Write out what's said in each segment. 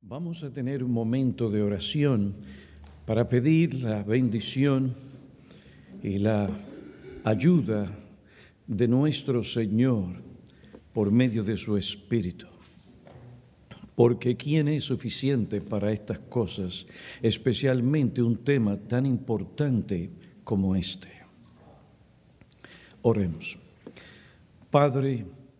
Vamos a tener un momento de oración para pedir la bendición y la ayuda de nuestro Señor por medio de su Espíritu. Porque ¿quién es suficiente para estas cosas, especialmente un tema tan importante como este? Oremos. Padre,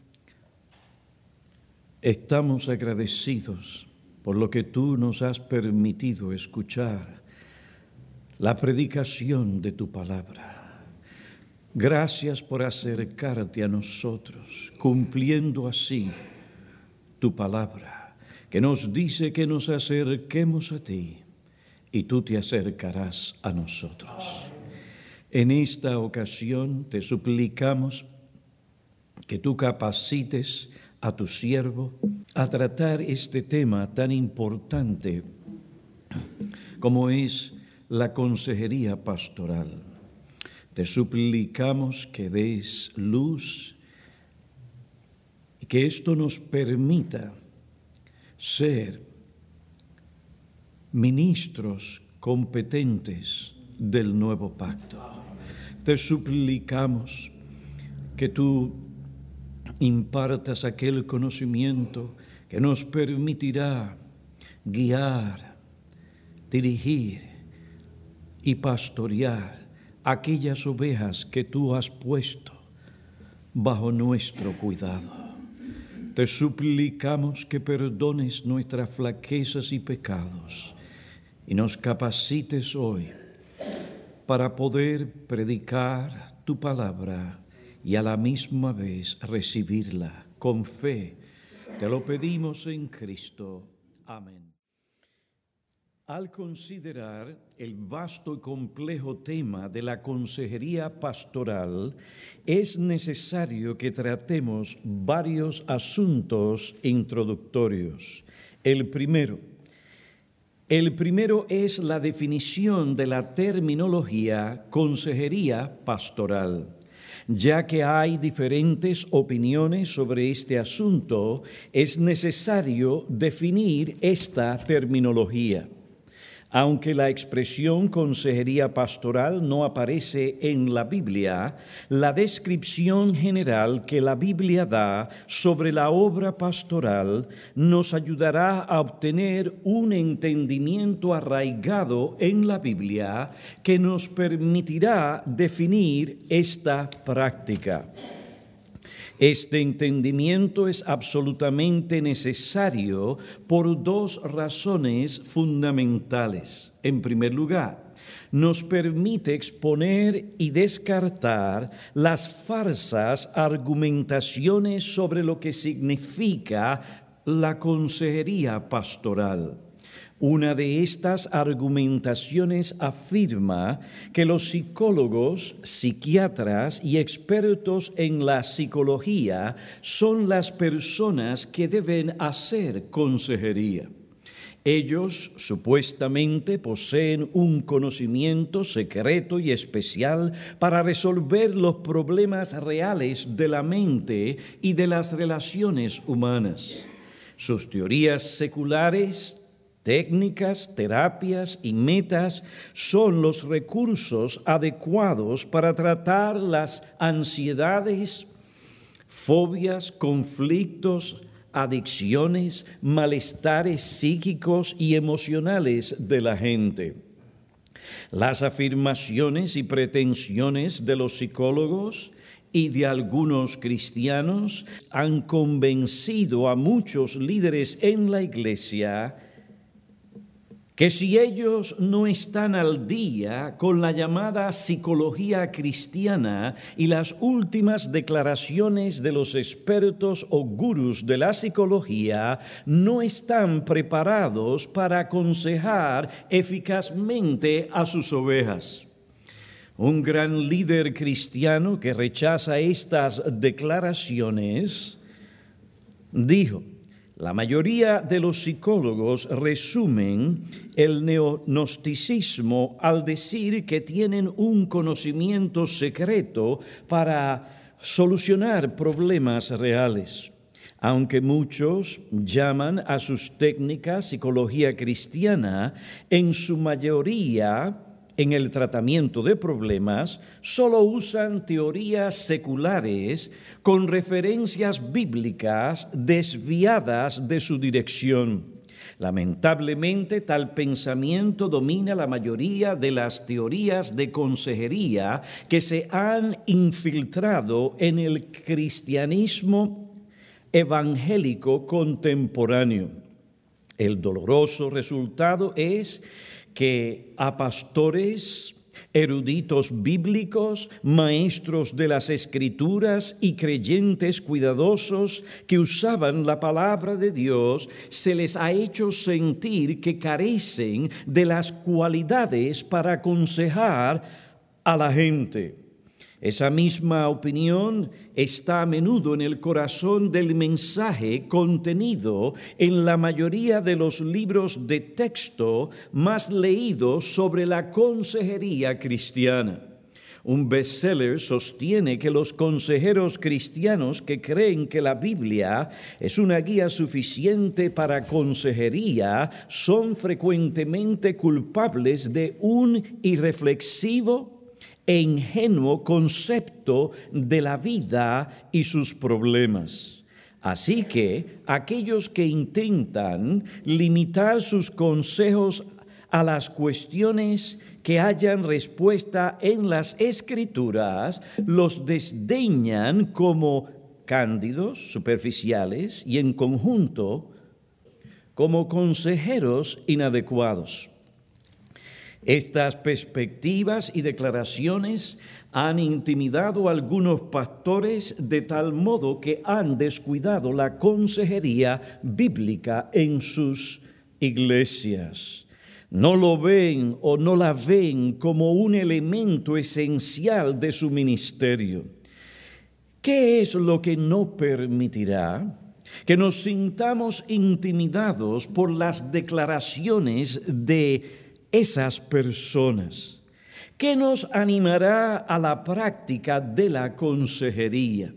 estamos agradecidos por lo que tú nos has permitido escuchar, la predicación de tu palabra. Gracias por acercarte a nosotros, cumpliendo así tu palabra, que nos dice que nos acerquemos a ti y tú te acercarás a nosotros. En esta ocasión te suplicamos que tú capacites a tu siervo a tratar este tema tan importante como es la consejería pastoral. Te suplicamos que des luz y que esto nos permita ser ministros competentes del nuevo pacto. Te suplicamos que tú impartas aquel conocimiento que nos permitirá guiar, dirigir y pastorear aquellas ovejas que tú has puesto bajo nuestro cuidado. Te suplicamos que perdones nuestras flaquezas y pecados y nos capacites hoy para poder predicar tu palabra y a la misma vez recibirla con fe. Te lo pedimos en Cristo. Amén. Al considerar el vasto y complejo tema de la consejería pastoral, es necesario que tratemos varios asuntos introductorios. El primero es la definición de la terminología consejería pastoral. Ya que hay diferentes opiniones sobre este asunto, es necesario definir esta terminología. Aunque la expresión consejería pastoral no aparece en la Biblia, la descripción general que la Biblia da sobre la obra pastoral nos ayudará a obtener un entendimiento arraigado en la Biblia que nos permitirá definir esta práctica. Este entendimiento es absolutamente necesario por dos razones fundamentales. En primer lugar, nos permite exponer y descartar las falsas argumentaciones sobre lo que significa la consejería pastoral. Una de estas argumentaciones afirma que los psicólogos, psiquiatras y expertos en la psicología son las personas que deben hacer consejería. Ellos supuestamente poseen un conocimiento secreto y especial para resolver los problemas reales de la mente y de las relaciones humanas. Sus teorías seculares, técnicas, terapias y metas son los recursos adecuados para tratar las ansiedades, fobias, conflictos, adicciones, malestares psíquicos y emocionales de la gente. Las afirmaciones y pretensiones de los psicólogos y de algunos cristianos han convencido a muchos líderes en la iglesia que si ellos no están al día con la llamada psicología cristiana y las últimas declaraciones de los expertos o gurús de la psicología, no están preparados para aconsejar eficazmente a sus ovejas. Un gran líder cristiano que rechaza estas declaraciones dijo: la mayoría de los psicólogos resumen el neognosticismo al decir que tienen un conocimiento secreto para solucionar problemas reales. Aunque muchos llaman a sus técnicas psicología cristiana, en su mayoría, en el tratamiento de problemas, solo usan teorías seculares con referencias bíblicas desviadas de su dirección. Lamentablemente, tal pensamiento domina la mayoría de las teorías de consejería que se han infiltrado en el cristianismo evangélico contemporáneo. El doloroso resultado es que a pastores, eruditos bíblicos, maestros de las Escrituras y creyentes cuidadosos que usaban la palabra de Dios, se les ha hecho sentir que carecen de las cualidades para aconsejar a la gente. Esa misma opinión está a menudo en el corazón del mensaje contenido en la mayoría de los libros de texto más leídos sobre la consejería cristiana. Un bestseller sostiene que los consejeros cristianos que creen que la Biblia es una guía suficiente para consejería son frecuentemente culpables de un irreflexivo e ingenuo concepto de la vida y sus problemas. Así que aquellos que intentan limitar sus consejos a las cuestiones que hayan respuesta en las Escrituras, los desdeñan como cándidos, superficiales y en conjunto como consejeros inadecuados. Estas perspectivas y declaraciones han intimidado a algunos pastores de tal modo que han descuidado la consejería bíblica en sus iglesias. No lo ven o no la ven como un elemento esencial de su ministerio. ¿Qué es lo que no permitirá que nos sintamos intimidados por las declaraciones de esas personas? ¿Qué nos animará a la práctica de la consejería?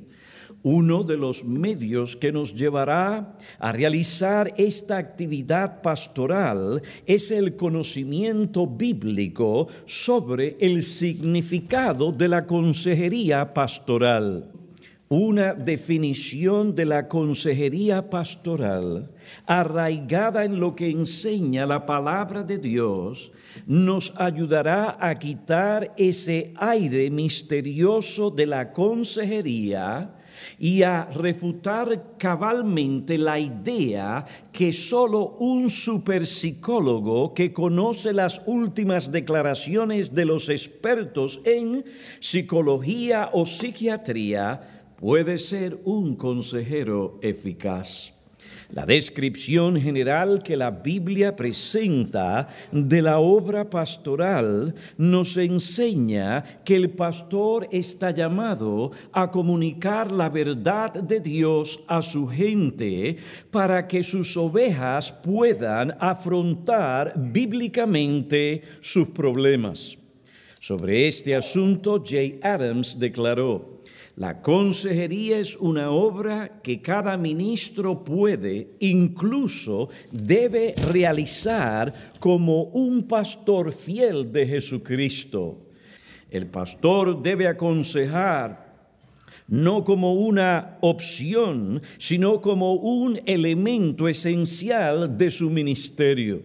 Uno de los medios que nos llevará a realizar esta actividad pastoral es el conocimiento bíblico sobre el significado de la consejería pastoral. Una definición de la consejería pastoral, arraigada en lo que enseña la palabra de Dios, nos ayudará a quitar ese aire misterioso de la consejería y a refutar cabalmente la idea que solo un superpsicólogo que conoce las últimas declaraciones de los expertos en psicología o psiquiatría puede ser un consejero eficaz. La descripción general que la Biblia presenta de la obra pastoral nos enseña que el pastor está llamado a comunicar la verdad de Dios a su gente para que sus ovejas puedan afrontar bíblicamente sus problemas. Sobre este asunto, J. Adams declaró: la consejería es una obra que cada ministro puede, incluso debe realizar como un pastor fiel de Jesucristo. El pastor debe aconsejar no como una opción, sino como un elemento esencial de su ministerio.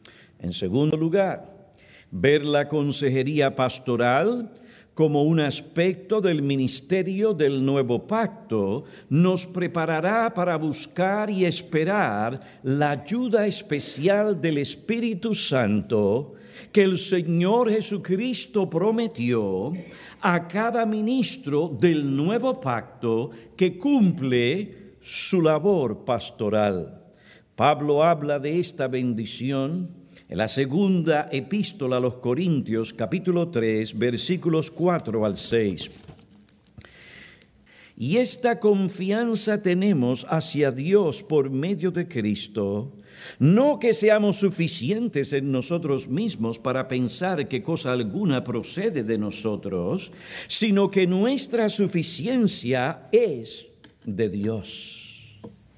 En segundo lugar, ver la consejería pastoral como un aspecto del ministerio del nuevo pacto nos preparará para buscar y esperar la ayuda especial del Espíritu Santo que el Señor Jesucristo prometió a cada ministro del nuevo pacto que cumple su labor pastoral. Pablo habla de esta bendición en la segunda epístola a los Corintios, capítulo 3, versículos 4 al 6. Y esta confianza tenemos hacia Dios por medio de Cristo, no que seamos suficientes en nosotros mismos para pensar que cosa alguna procede de nosotros, sino que nuestra suficiencia es de Dios.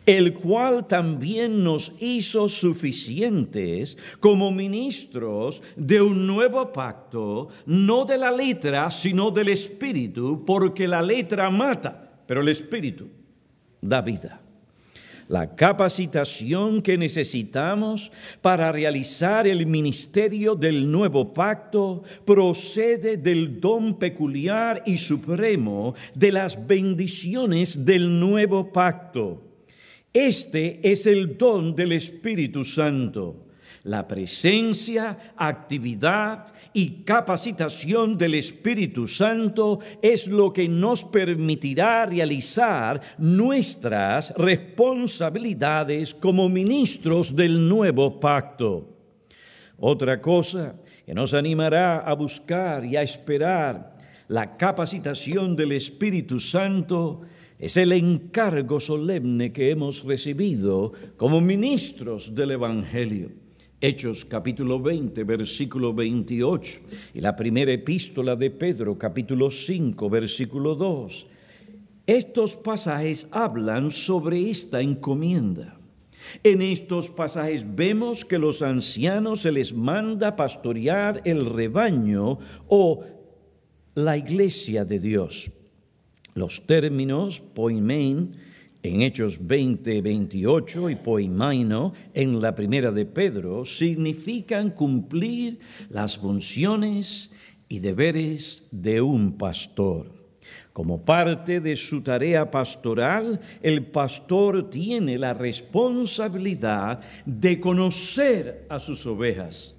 el cual también nos hizo suficientes como ministros de un nuevo pacto, no de la letra, sino del Espíritu, porque la letra mata, pero el Espíritu da vida. La capacitación que necesitamos para realizar el ministerio del nuevo pacto procede del don peculiar y supremo de las bendiciones del nuevo pacto. Este es el don del Espíritu Santo. La presencia, actividad y capacitación del Espíritu Santo es lo que nos permitirá realizar nuestras responsabilidades como ministros del nuevo pacto. Otra cosa que nos animará a buscar y a esperar la capacitación del Espíritu Santo es el encargo solemne que hemos recibido como ministros del Evangelio. Hechos capítulo 20, versículo 28, y la primera epístola de Pedro, capítulo 5, versículo 2. Estos pasajes hablan sobre esta encomienda. En estos pasajes vemos que los ancianos se les manda pastorear el rebaño o la iglesia de Dios. Los términos poimen en Hechos 20, 28 y poimaino en la primera de Pedro significan cumplir las funciones y deberes de un pastor. Como parte de su tarea pastoral, el pastor tiene la responsabilidad de conocer a sus ovejas,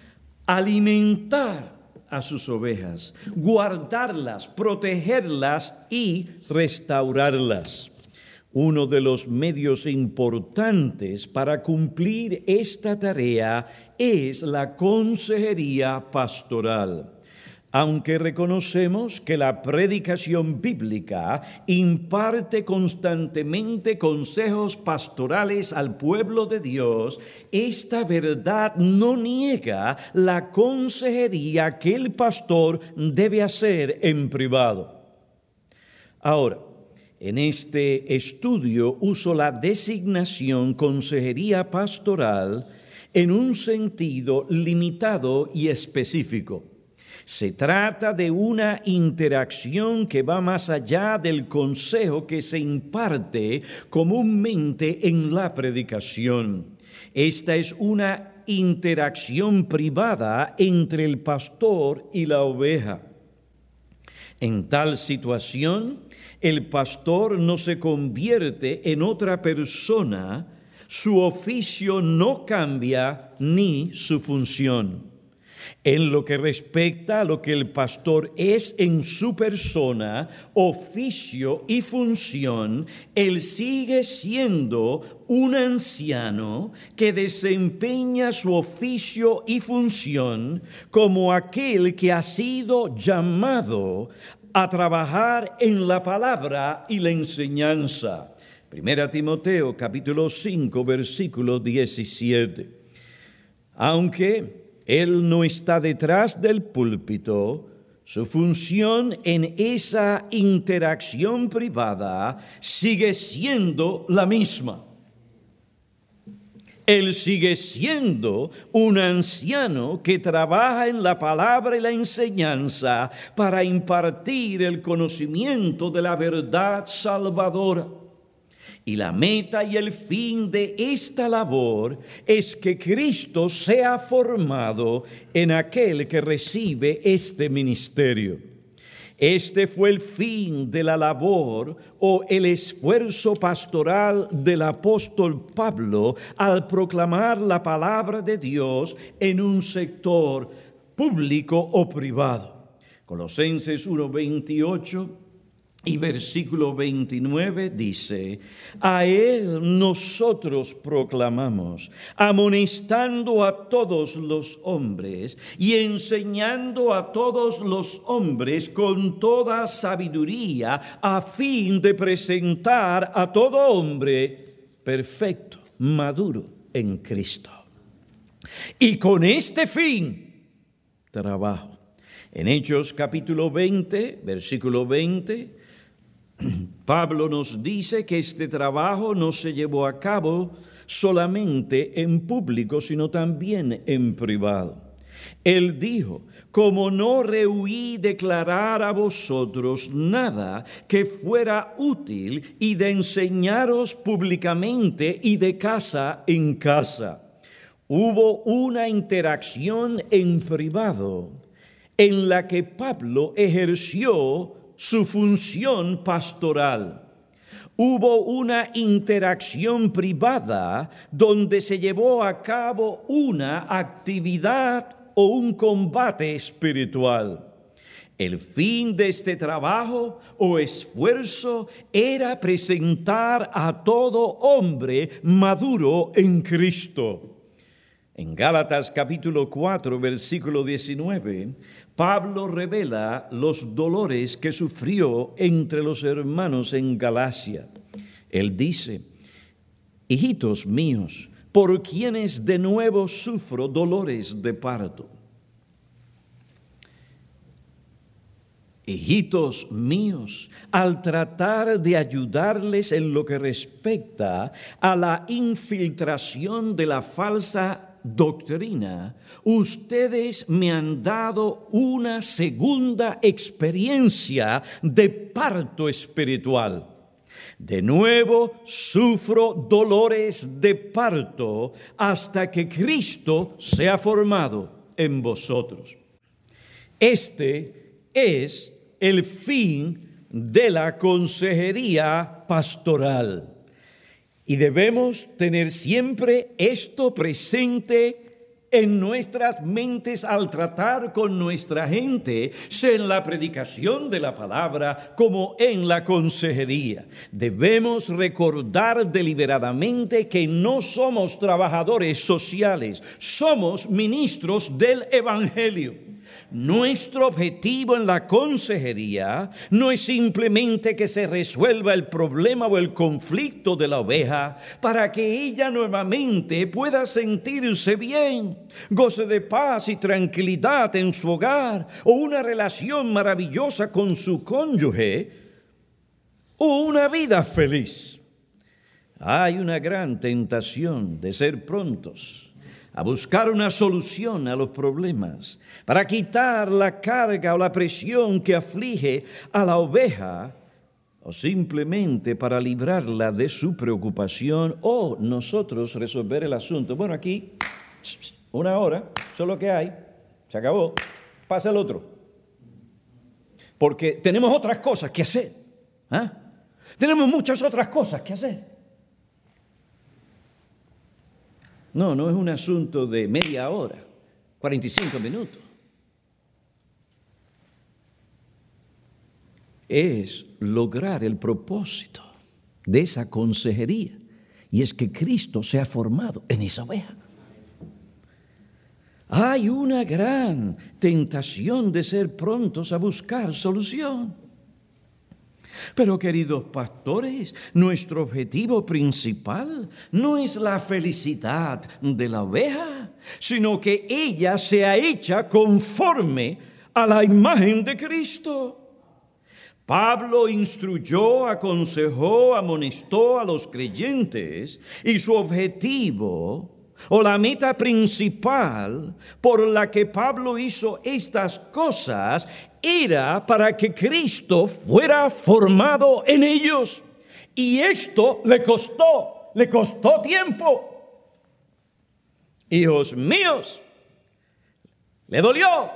alimentar a sus ovejas, guardarlas, protegerlas y restaurarlas. Uno de los medios importantes para cumplir esta tarea es la consejería pastoral. Aunque reconocemos que la predicación bíblica imparte constantemente consejos pastorales al pueblo de Dios, esta verdad no niega la consejería que el pastor debe hacer en privado. Ahora, en este estudio uso la designación consejería pastoral en un sentido limitado y específico. Se trata de una interacción que va más allá del consejo que se imparte comúnmente en la predicación. Esta es una interacción privada entre el pastor y la oveja. En tal situación, el pastor no se convierte en otra persona, su oficio no cambia ni su función. En lo que respecta a lo que el pastor es en su persona, oficio y función, él sigue siendo un anciano que desempeña su oficio y función como aquel que ha sido llamado a trabajar en la palabra y la enseñanza. 1 Timoteo capítulo 5, versículo 17. Aunque él no está detrás del púlpito, su función en esa interacción privada sigue siendo la misma. Él sigue siendo un anciano que trabaja en la palabra y la enseñanza para impartir el conocimiento de la verdad salvadora. Y la meta y el fin de esta labor es que Cristo sea formado en aquel que recibe este ministerio. Este fue el fin de la labor o el esfuerzo pastoral del apóstol Pablo al proclamar la palabra de Dios en un sector público o privado. Colosenses 1:28 y versículo 29 dice: a él nosotros proclamamos, amonestando a todos los hombres y enseñando a todos los hombres con toda sabiduría, a fin de presentar a todo hombre perfecto, maduro en Cristo. Y con este fin trabajo. En Hechos capítulo 20, versículo 20, Pablo nos dice que este trabajo no se llevó a cabo solamente en público, sino también en privado. Él dijo: como no rehuí declarar a vosotros nada que fuera útil y de enseñaros públicamente y de casa en casa. Hubo una interacción en privado en la que Pablo ejerció su función pastoral. Hubo una interacción privada donde se llevó a cabo una actividad o un combate espiritual. El fin de este trabajo o esfuerzo era presentar a todo hombre maduro en Cristo. En Gálatas capítulo 4, versículo 19, Pablo revela los dolores que sufrió entre los hermanos en Galacia. Él dice: hijitos míos, por quienes de nuevo sufro dolores de parto. Hijitos míos, al tratar de ayudarles en lo que respecta a la infiltración de la falsa doctrina, ustedes me han dado una segunda experiencia de parto espiritual. De nuevo sufro dolores de parto hasta que Cristo sea formado en vosotros. Este es el fin de la consejería pastoral. Y debemos tener siempre esto presente en nuestras mentes al tratar con nuestra gente, sea en la predicación de la palabra como en la consejería. Debemos recordar deliberadamente que no somos trabajadores sociales, somos ministros del Evangelio. Nuestro objetivo en la consejería no es simplemente que se resuelva el problema o el conflicto de la oveja para que ella nuevamente pueda sentirse bien, goce de paz y tranquilidad en su hogar o una relación maravillosa con su cónyuge o una vida feliz. Hay una gran tentación de ser prontos a buscar una solución a los problemas, para quitar la carga o la presión que aflige a la oveja, o simplemente para librarla de su preocupación, o nosotros resolver el asunto. Bueno, aquí, 1 hora, eso es lo que hay, se acabó, pasa el otro. Porque tenemos otras cosas que hacer, ¿ah? Tenemos muchas otras cosas que hacer. No es un asunto de media hora, 45 minutos. Es lograr el propósito de esa consejería, y es que Cristo sea formado en esa oveja. Hay una gran tentación de ser prontos a buscar solución. Pero, queridos pastores, nuestro objetivo principal no es la felicidad de la oveja, sino que ella sea hecha conforme a la imagen de Cristo. Pablo instruyó, aconsejó, amonestó a los creyentes, y su objetivo o la meta principal por la que Pablo hizo estas cosas era para que Cristo fuera formado en ellos. Y esto le costó tiempo. Hijos míos, le dolió.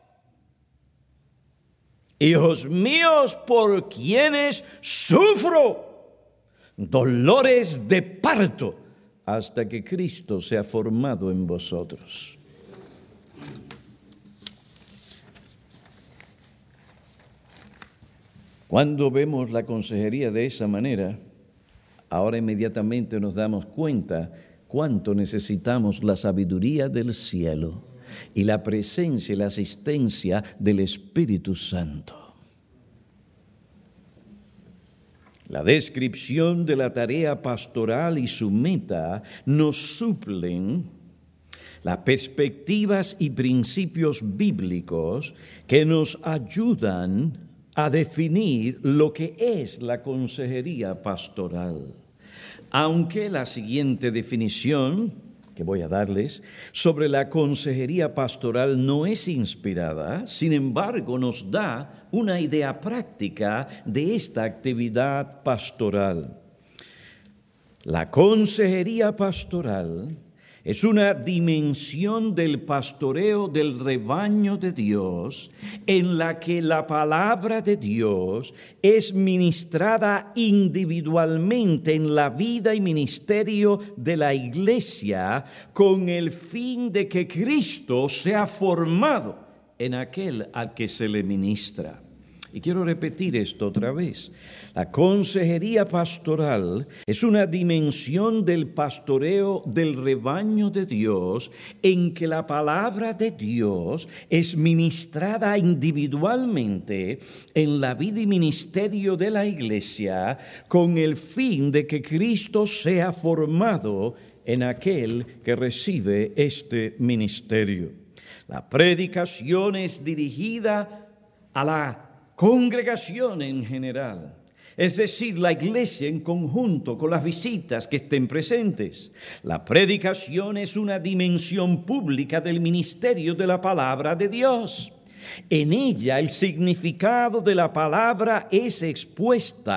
Hijos míos, por quienes sufro dolores de parto hasta que Cristo sea formado en vosotros. Cuando vemos la consejería de esa manera, ahora inmediatamente nos damos cuenta cuánto necesitamos la sabiduría del cielo y la presencia y la asistencia del Espíritu Santo. La descripción de la tarea pastoral y su meta nos suplen las perspectivas y principios bíblicos que nos ayudan a definir lo que es la consejería pastoral. Aunque la siguiente definición que voy a darles sobre la consejería pastoral no es inspirada, sin embargo nos da una idea práctica de esta actividad pastoral. La consejería pastoral es una dimensión del pastoreo del rebaño de Dios en la que la palabra de Dios es ministrada individualmente en la vida y ministerio de la iglesia con el fin de que Cristo sea formado en aquel al que se le ministra. Y quiero repetir esto otra vez. La consejería pastoral es una dimensión del pastoreo del rebaño de Dios en que la palabra de Dios es ministrada individualmente en la vida y ministerio de la iglesia con el fin de que Cristo sea formado en aquel que recibe este ministerio. La predicación es dirigida a la congregación en general, es decir, la iglesia en conjunto con las visitas que estén presentes. La predicación es una dimensión pública del ministerio de la palabra de Dios. En ella el significado de la palabra es expuesto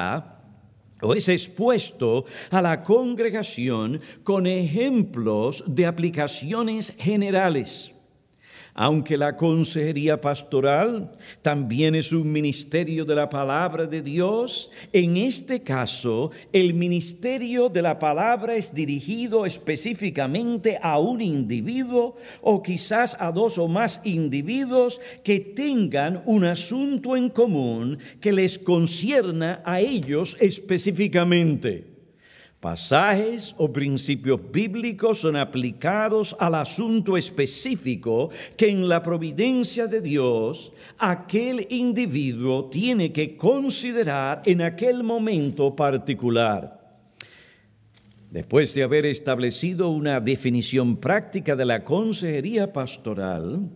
a la congregación con ejemplos de aplicaciones generales. Aunque la consejería pastoral también es un ministerio de la palabra de Dios, en este caso el ministerio de la palabra es dirigido específicamente a un individuo o quizás a dos o más individuos que tengan un asunto en común que les concierna a ellos específicamente. Pasajes o principios bíblicos son aplicados al asunto específico que en la providencia de Dios aquel individuo tiene que considerar en aquel momento particular. Después de haber establecido una definición práctica de la consejería pastoral,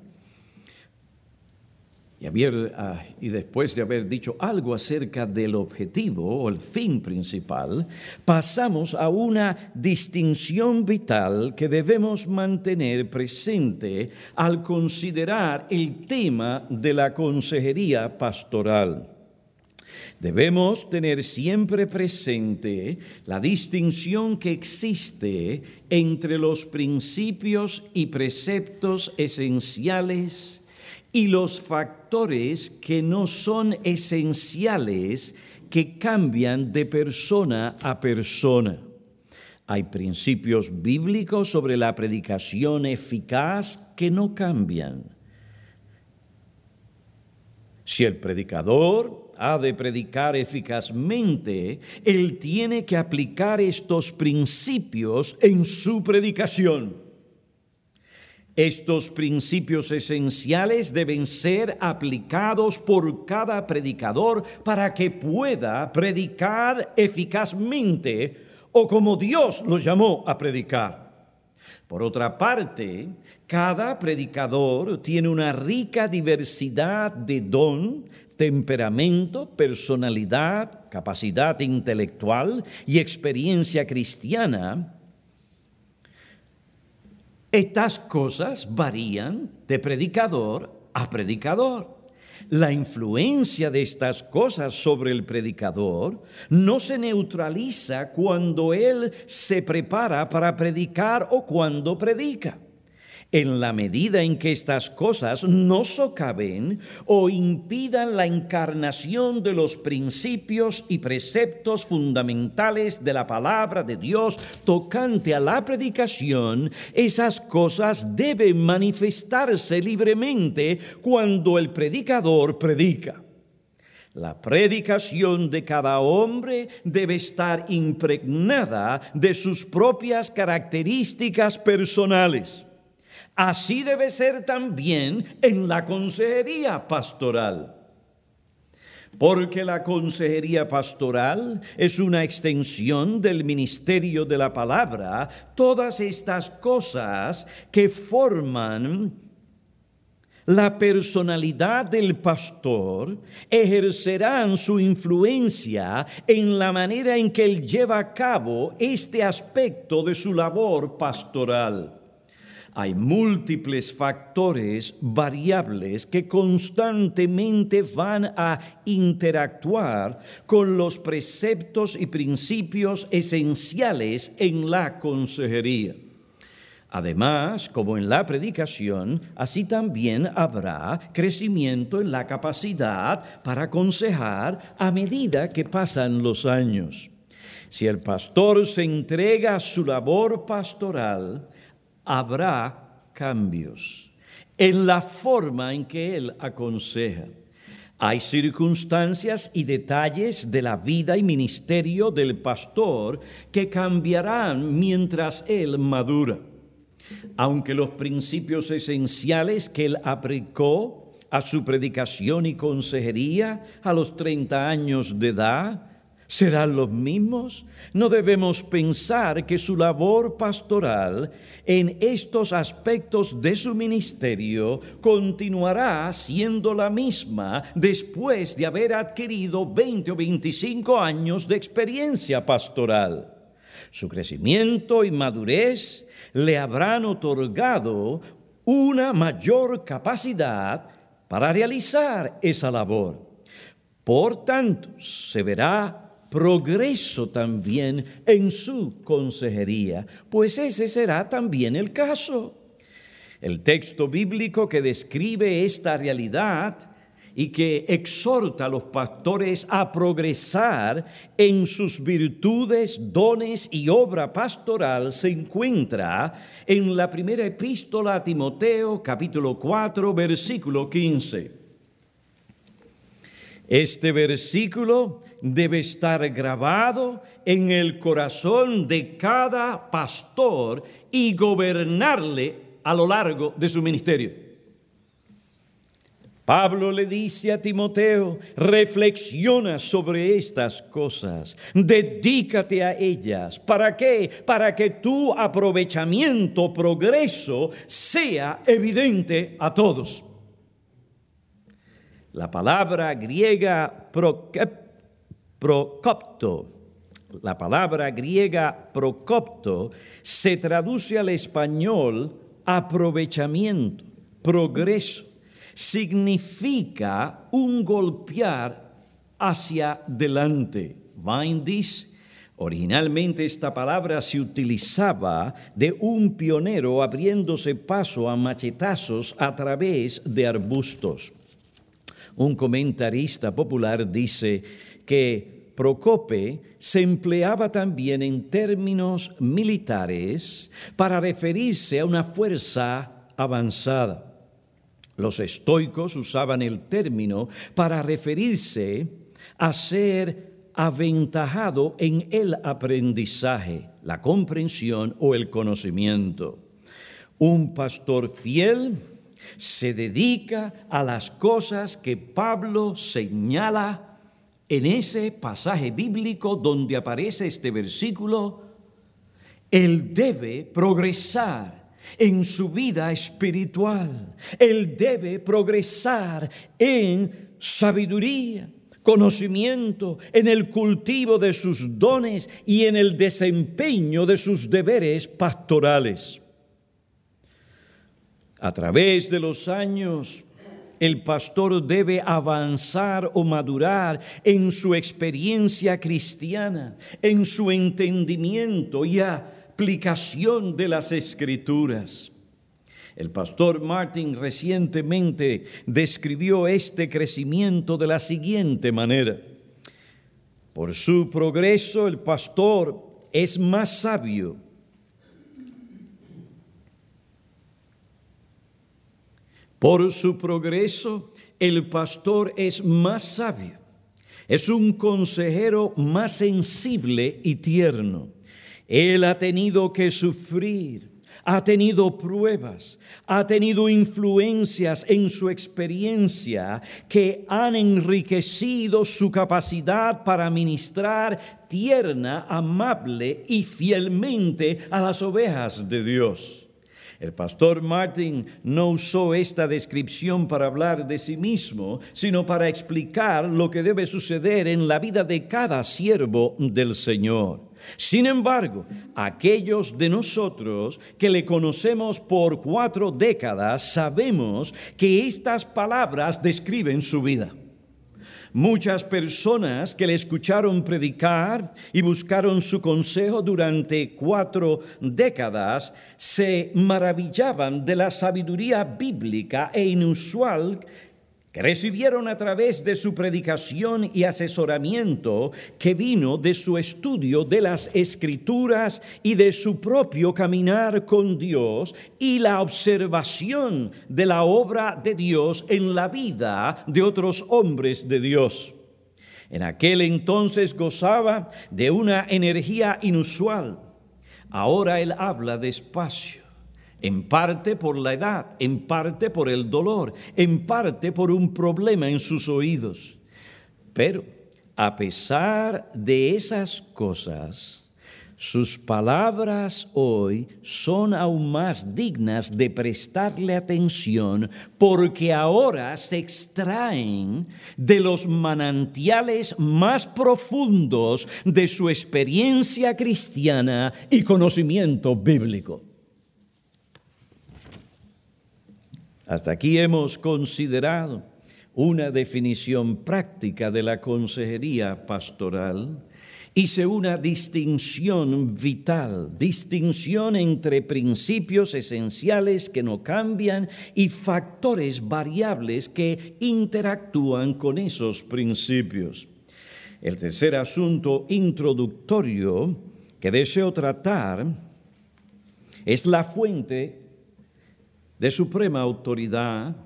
y después de haber dicho algo acerca del objetivo o el fin principal, pasamos a una distinción vital que debemos mantener presente al considerar el tema de la consejería pastoral. Debemos tener siempre presente la distinción que existe entre los principios y preceptos esenciales y los factores que no son esenciales, que cambian de persona a persona. Hay principios bíblicos sobre la predicación eficaz que no cambian. Si el predicador ha de predicar eficazmente, él tiene que aplicar estos principios en su predicación. Estos principios esenciales deben ser aplicados por cada predicador para que pueda predicar eficazmente o como Dios lo llamó a predicar. Por otra parte, cada predicador tiene una rica diversidad de don, temperamento, personalidad, capacidad intelectual y experiencia cristiana. Estas cosas varían de predicador a predicador. La influencia de estas cosas sobre el predicador no se neutraliza cuando él se prepara para predicar o cuando predica. En la medida en que estas cosas no socaven o impidan la encarnación de los principios y preceptos fundamentales de la palabra de Dios tocante a la predicación, esas cosas deben manifestarse libremente cuando el predicador predica. La predicación de cada hombre debe estar impregnada de sus propias características personales. Así debe ser también en la consejería pastoral. Porque la consejería pastoral es una extensión del ministerio de la palabra, todas estas cosas que forman La personalidad del pastor ejercerá su influencia en la manera en que él lleva a cabo este aspecto de su labor pastoral. Hay múltiples factores variables que constantemente van a interactuar con los preceptos y principios esenciales en la consejería. Además, como en la predicación, así también habrá crecimiento en la capacidad para aconsejar a medida que pasan los años. Si el pastor se entrega a su labor pastoral, habrá cambios en la forma en que él aconseja. Hay circunstancias y detalles de la vida y ministerio del pastor que cambiarán mientras él madura. Aunque los principios esenciales que él aplicó a su predicación y consejería a los 30 años de edad serán los mismos, no debemos pensar que su labor pastoral en estos aspectos de su ministerio continuará siendo la misma después de haber adquirido 20 o 25 años de experiencia pastoral. Su crecimiento y madurez le habrán otorgado una mayor capacidad para realizar esa labor. Por tanto, se verá progreso también en su consejería, pues ese será también el caso. El texto bíblico que describe esta realidad y que exhorta a los pastores a progresar en sus virtudes, dones y obra pastoral se encuentra en la primera epístola a Timoteo, capítulo 4, versículo 15. Este versículo debe estar grabado en el corazón de cada pastor y gobernarle a lo largo de su ministerio. Pablo le dice a Timoteo: reflexiona sobre estas cosas, dedícate a ellas. ¿Para qué? Para que tu aprovechamiento, progreso, sea evidente a todos. La palabra griega procopto se traduce al español aprovechamiento, progreso. Significa un golpear hacia delante. Vine dice, originalmente esta palabra se utilizaba de un pionero abriéndose paso a machetazos a través de arbustos. Un comentarista popular dice que procope se empleaba también en términos militares para referirse a una fuerza avanzada. Los estoicos usaban el término para referirse a ser aventajado en el aprendizaje, la comprensión o el conocimiento. Un pastor fiel se dedica a las cosas que Pablo señala en ese pasaje bíblico donde aparece este versículo. Él debe progresar en su vida espiritual. Él debe progresar en sabiduría, conocimiento, en el cultivo de sus dones y en el desempeño de sus deberes pastorales. A través de los años, el pastor debe avanzar o madurar en su experiencia cristiana, en su entendimiento y aplicación de las Escrituras. El pastor Martin recientemente describió este crecimiento de la siguiente manera: por su progreso, el pastor es más sabio. Por su progreso, el pastor es más sabio. Es un consejero más sensible y tierno. Él ha tenido que sufrir, ha tenido pruebas, ha tenido influencias en su experiencia que han enriquecido su capacidad para ministrar tierna, amable y fielmente a las ovejas de Dios. El pastor Martin no usó esta descripción para hablar de sí mismo, sino para explicar lo que debe suceder en la vida de cada siervo del Señor. Sin embargo, aquellos de nosotros que le conocemos por 4 décadas sabemos que estas palabras describen su vida. Muchas personas que le escucharon predicar y buscaron su consejo durante 4 décadas se maravillaban de la sabiduría bíblica e inusual que recibieron a través de su predicación y asesoramiento que vino de su estudio de las Escrituras y de su propio caminar con Dios y la observación de la obra de Dios en la vida de otros hombres de Dios. En aquel entonces gozaba de una energía inusual. Ahora él habla despacio. En parte por la edad, en parte por el dolor, en parte por un problema en sus oídos. Pero a pesar de esas cosas, sus palabras hoy son aún más dignas de prestarle atención porque ahora se extraen de los manantiales más profundos de su experiencia cristiana y conocimiento bíblico. Hasta aquí hemos considerado una definición práctica de la consejería pastoral. Hice una distinción vital, distinción entre principios esenciales que no cambian y factores variables que interactúan con esos principios. El tercer asunto introductorio que deseo tratar es la fuente de suprema autoridad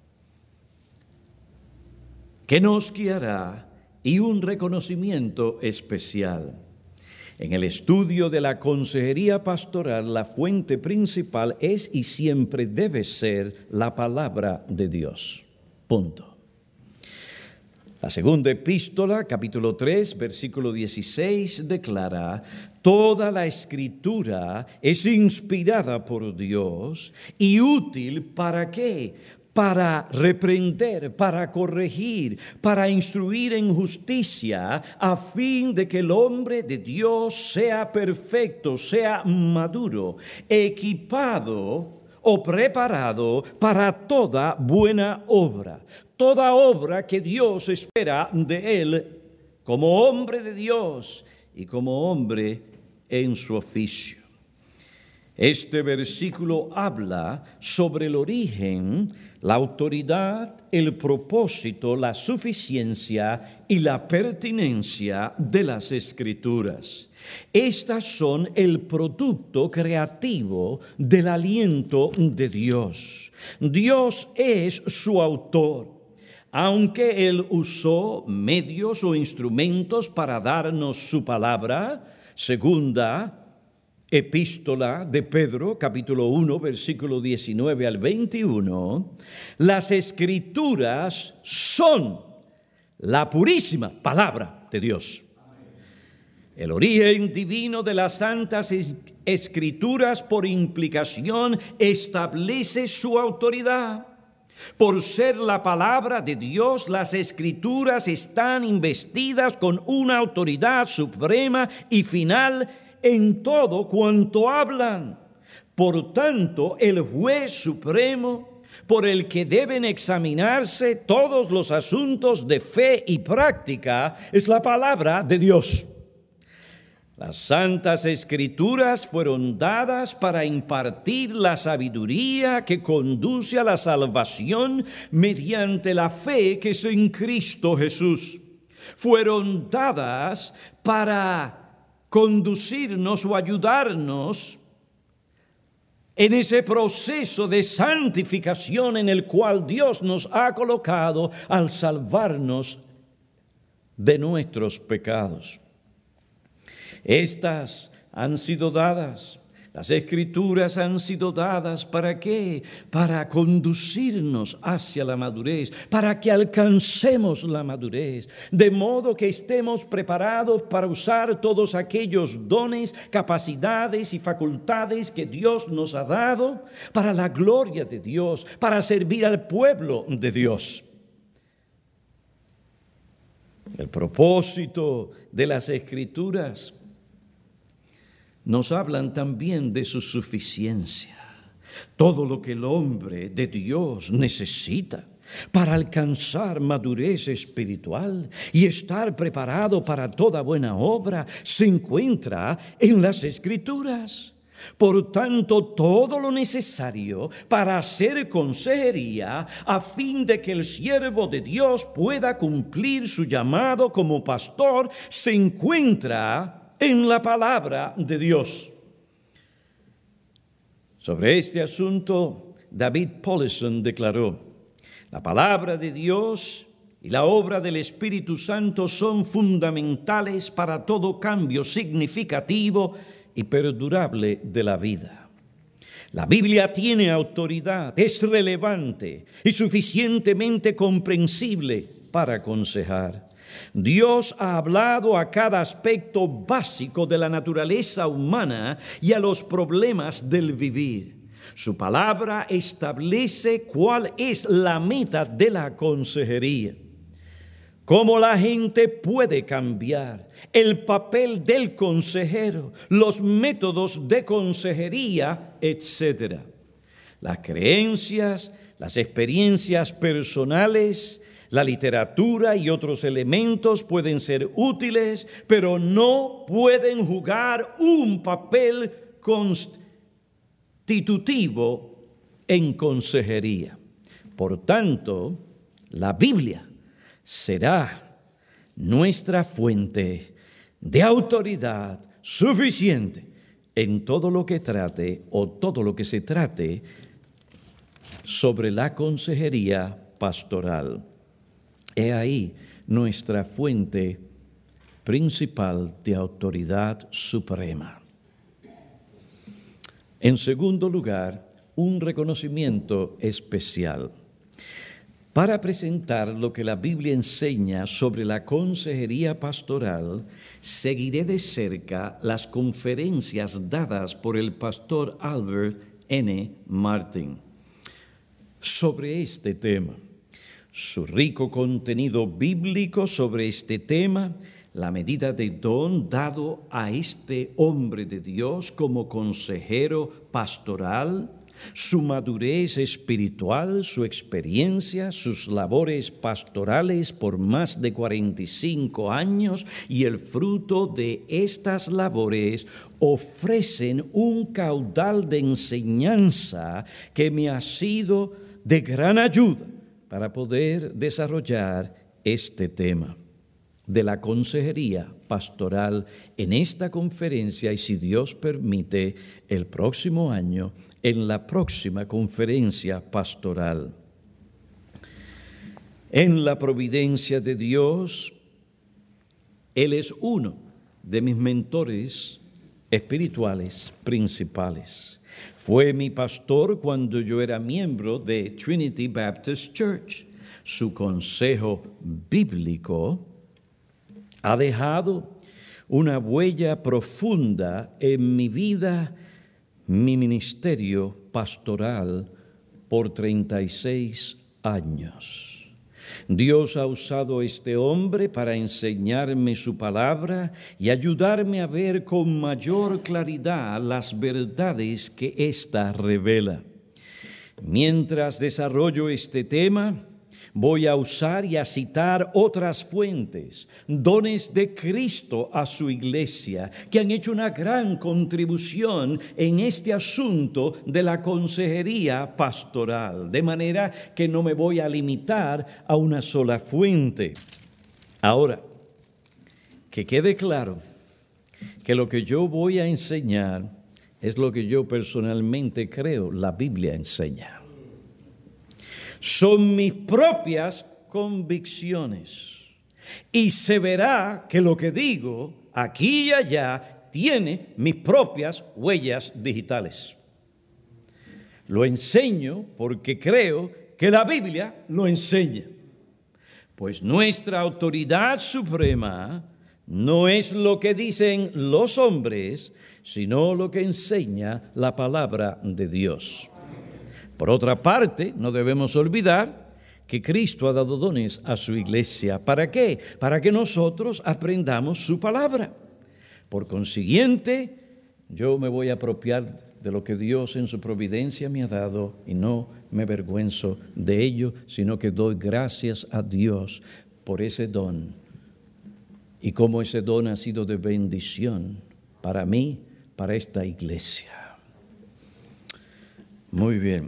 que nos guiará y un reconocimiento especial. En el estudio de la consejería pastoral, la fuente principal es y siempre debe ser la palabra de Dios. Punto. La segunda epístola, capítulo 3, versículo 16, declara: toda la Escritura es inspirada por Dios y útil ¿para qué? Para reprender, para corregir, para instruir en justicia, a fin de que el hombre de Dios sea perfecto, sea maduro, equipado o preparado para toda buena obra. Toda obra que Dios espera de él como hombre de Dios y como hombre en su oficio. Este versículo habla sobre el origen, la autoridad, el propósito, la suficiencia y la pertinencia de las Escrituras. Estas son el producto creativo del aliento de Dios. Dios es su autor. Aunque Él usó medios o instrumentos para darnos su palabra, segunda epístola de Pedro, capítulo 1, versículo 19 al 21, las Escrituras son la purísima palabra de Dios. El origen divino de las santas Escrituras, por implicación, establece su autoridad. Por ser la palabra de Dios, las Escrituras están investidas con una autoridad suprema y final en todo cuanto hablan. Por tanto, el juez supremo, por el que deben examinarse todos los asuntos de fe y práctica, es la palabra de Dios. Las santas Escrituras fueron dadas para impartir la sabiduría que conduce a la salvación mediante la fe que es en Cristo Jesús. Fueron dadas para conducirnos o ayudarnos en ese proceso de santificación en el cual Dios nos ha colocado al salvarnos de nuestros pecados. Estas han sido dadas Las Escrituras han sido dadas ¿para qué? Para conducirnos hacia la madurez, para que alcancemos la madurez, de modo que estemos preparados para usar todos aquellos dones, capacidades y facultades que Dios nos ha dado para la gloria de Dios, para servir al pueblo de Dios. El propósito de las Escrituras nos hablan también de su suficiencia, todo lo que el hombre de Dios necesita para alcanzar madurez espiritual y estar preparado para toda buena obra se encuentra en las Escrituras. Por tanto, todo lo necesario para hacer consejería a fin de que el siervo de Dios pueda cumplir su llamado como pastor se encuentra en la palabra de Dios. Sobre este asunto, David Powlison declaró: la palabra de Dios y la obra del Espíritu Santo son fundamentales para todo cambio significativo y perdurable de la vida. La Biblia tiene autoridad, es relevante y suficientemente comprensible para aconsejar. Dios ha hablado a cada aspecto básico de la naturaleza humana y a los problemas del vivir. Su palabra establece cuál es la meta de la consejería, cómo la gente puede cambiar, el papel del consejero, los métodos de consejería, etc. Las creencias, las experiencias personales, la literatura y otros elementos pueden ser útiles, pero no pueden jugar un papel constitutivo en consejería. Por tanto, la Biblia será nuestra fuente de autoridad suficiente en todo lo que trate o todo lo que se trate sobre la consejería pastoral. He ahí nuestra fuente principal de autoridad suprema. En segundo lugar, un reconocimiento especial. Para presentar lo que la Biblia enseña sobre la consejería pastoral, seguiré de cerca las conferencias dadas por el pastor Albert N. Martin sobre este tema. Su rico contenido bíblico sobre este tema, la medida de don dado a este hombre de Dios como consejero pastoral, su madurez espiritual, su experiencia, sus labores pastorales por más de 45 años y el fruto de estas labores ofrecen un caudal de enseñanza que me ha sido de gran ayuda para poder desarrollar este tema de la consejería pastoral en esta conferencia y, si Dios permite, el próximo año en la próxima conferencia pastoral. En la providencia de Dios, Él es uno de mis mentores espirituales principales. Fue mi pastor cuando yo era miembro de Trinity Baptist Church. Su consejo bíblico ha dejado una huella profunda en mi vida, mi ministerio pastoral por 36 años. Dios ha usado a este hombre para enseñarme su palabra y ayudarme a ver con mayor claridad las verdades que ésta revela. Mientras desarrollo este tema, voy a usar y a citar otras fuentes, dones de Cristo a su iglesia, que han hecho una gran contribución en este asunto de la consejería pastoral, de manera que no me voy a limitar a una sola fuente. Ahora, que quede claro que lo que yo voy a enseñar es lo que yo personalmente creo la Biblia enseña. Son mis propias convicciones y se verá que lo que digo aquí y allá tiene mis propias huellas digitales. Lo enseño porque creo que la Biblia lo enseña. Pues nuestra autoridad suprema no es lo que dicen los hombres, sino lo que enseña la palabra de Dios. Por otra parte, no debemos olvidar que Cristo ha dado dones a su iglesia. ¿Para qué? Para que nosotros aprendamos su palabra. Por consiguiente, yo me voy a apropiar de lo que Dios en su providencia me ha dado y no me avergüenzo de ello, sino que doy gracias a Dios por ese don. Y cómo ese don ha sido de bendición para mí, para esta iglesia. Muy bien.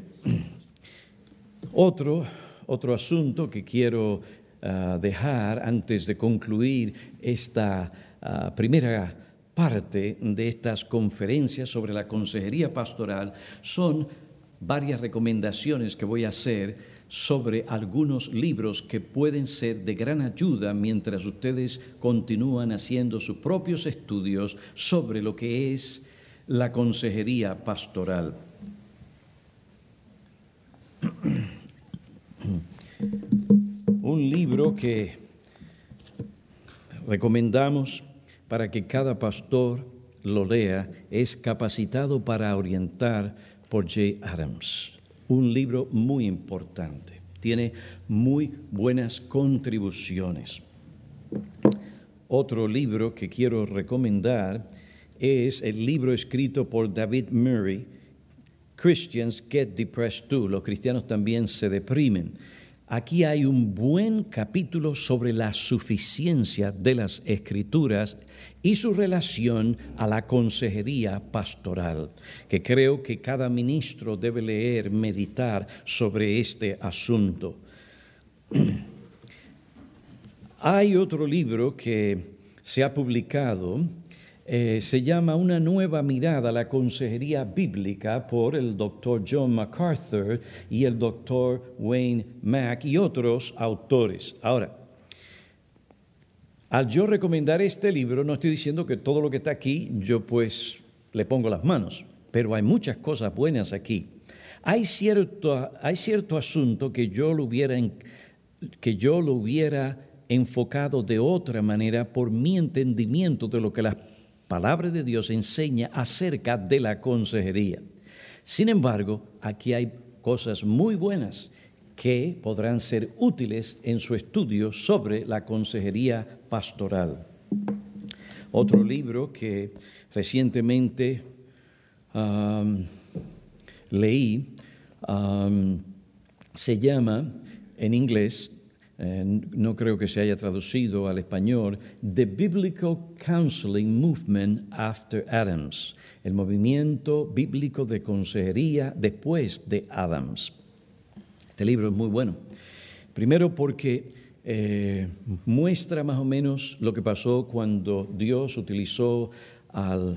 Otro asunto que quiero dejar antes de concluir esta primera parte de estas conferencias sobre la consejería pastoral son varias recomendaciones que voy a hacer sobre algunos libros que pueden ser de gran ayuda mientras ustedes continúan haciendo sus propios estudios sobre lo que es la consejería pastoral. Un libro que recomendamos para que cada pastor lo lea es Capacitado para Orientar por Jay Adams. Un libro muy importante, tiene muy buenas contribuciones. Otro libro que quiero recomendar es el libro escrito por David Murray, Christians Get Depressed Too, los cristianos también se deprimen. Aquí hay un buen capítulo sobre la suficiencia de las Escrituras y su relación a la consejería pastoral, que creo que cada ministro debe leer, meditar sobre este asunto. Hay otro libro que se ha publicado, se llama Una nueva mirada a la consejería bíblica por el doctor John MacArthur y el doctor Wayne Mack y otros autores. Ahora, al yo recomendar este libro, no estoy diciendo que todo lo que está aquí yo pues le pongo las manos, pero hay muchas cosas buenas aquí. Hay cierto asunto que yo lo hubiera enfocado de otra manera por mi entendimiento de lo que la palabra de Dios enseña acerca de la consejería. Sin embargo, aquí hay cosas muy buenas que podrán ser útiles en su estudio sobre la consejería pastoral. Otro libro que recientemente leí se llama, en inglés, no creo que se haya traducido al español, The Biblical Counseling Movement After Adams, el movimiento bíblico de consejería después de Adams. Este libro es muy bueno. Primero porque muestra más o menos lo que pasó cuando Dios utilizó al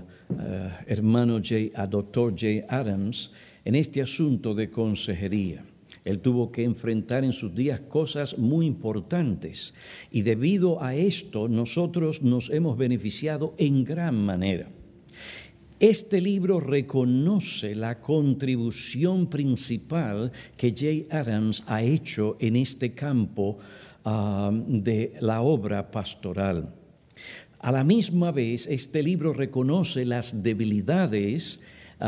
doctor Jay Adams en este asunto de consejería. Él tuvo que enfrentar en sus días cosas muy importantes y debido a esto nosotros nos hemos beneficiado en gran manera. Este libro reconoce la contribución principal que Jay Adams ha hecho en este campo de la obra pastoral. A la misma vez, este libro reconoce las debilidades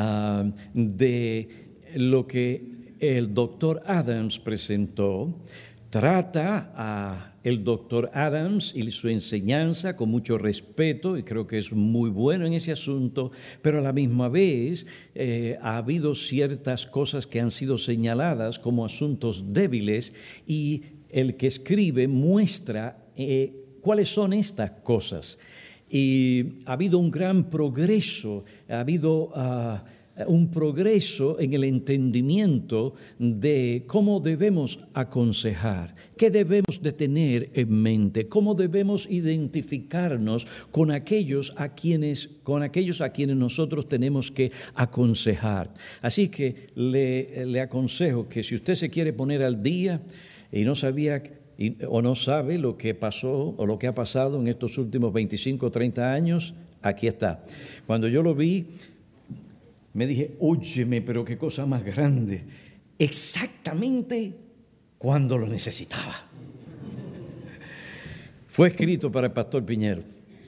de lo que el doctor Adams presentó, trata a el doctor Adams y su enseñanza con mucho respeto, y creo que es muy bueno en ese asunto, pero a la misma vez ha habido ciertas cosas que han sido señaladas como asuntos débiles, y el que escribe muestra cuáles son estas cosas. Y ha habido un gran progreso, ha habido un progreso en el entendimiento de cómo debemos aconsejar, qué debemos de tener en mente, cómo debemos identificarnos con aquellos a quienes nosotros tenemos que aconsejar. Así que le aconsejo que si usted se quiere poner al día y no sabía o no sabe lo que pasó o lo que ha pasado en estos últimos 25 o 30 años, aquí está. Cuando yo lo vi, me dije, óyeme, pero qué cosa más grande. Exactamente cuando lo necesitaba. Fue escrito para el pastor Piñero.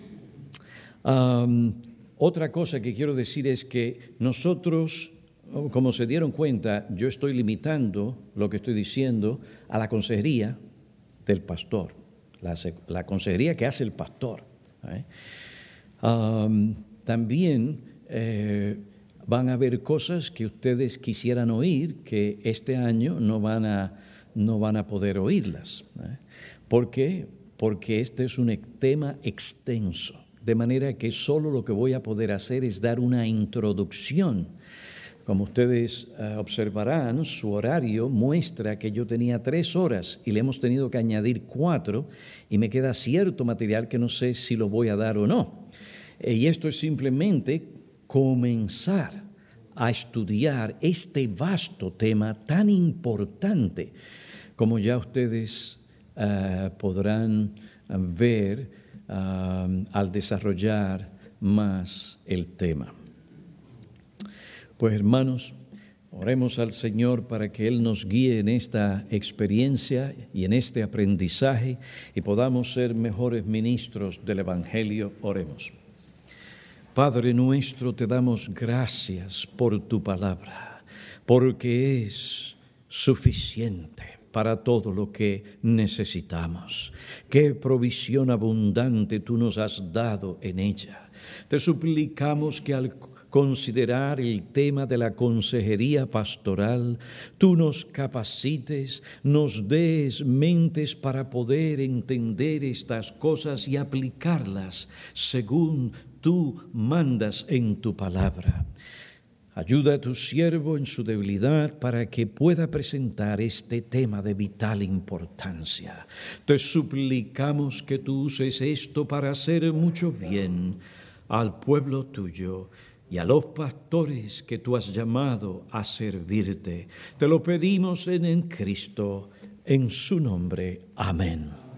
Otra cosa que quiero decir es que nosotros, como se dieron cuenta, yo estoy limitando lo que estoy diciendo a la consejería del pastor, la consejería que hace el pastor. También van a haber cosas que ustedes quisieran oír que este año no van a poder oírlas. ¿Por qué? Porque este es un tema extenso, de manera que solo lo que voy a poder hacer es dar una introducción. Como ustedes observarán, su horario muestra que yo tenía 3 horas y le hemos tenido que añadir 4 y me queda cierto material que no sé si lo voy a dar o no. Y esto es simplemente comenzar a estudiar este vasto tema tan importante, como ya ustedes podrán ver al desarrollar más el tema. Pues hermanos, oremos al Señor para que Él nos guíe en esta experiencia y en este aprendizaje y podamos ser mejores ministros del Evangelio. Oremos. Padre nuestro, te damos gracias por tu palabra, porque es suficiente para todo lo que necesitamos. Qué provisión abundante tú nos has dado en ella. Te suplicamos que al considerar el tema de la consejería pastoral, tú nos capacites, nos des mentes para poder entender estas cosas y aplicarlas según tú mandas en tu palabra. Ayuda a tu siervo en su debilidad para que pueda presentar este tema de vital importancia. Te suplicamos que tú uses esto para hacer mucho bien al pueblo tuyo y a los pastores que tú has llamado a servirte. Te lo pedimos en Cristo, en su nombre. Amén.